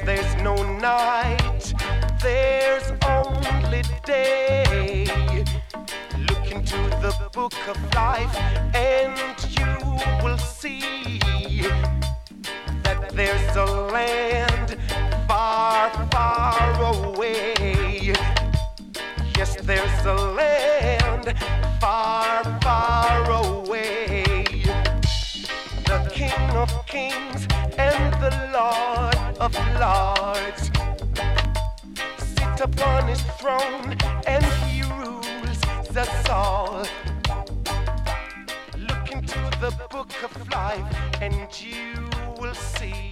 there's no night, there's only day. Look into the book of life and you will see that there's a land far, far away. Yes, there's a land far, far away. The King of Kings and the Lord of Lords sit upon his throne and he rules us all. Look into the book of life and you will see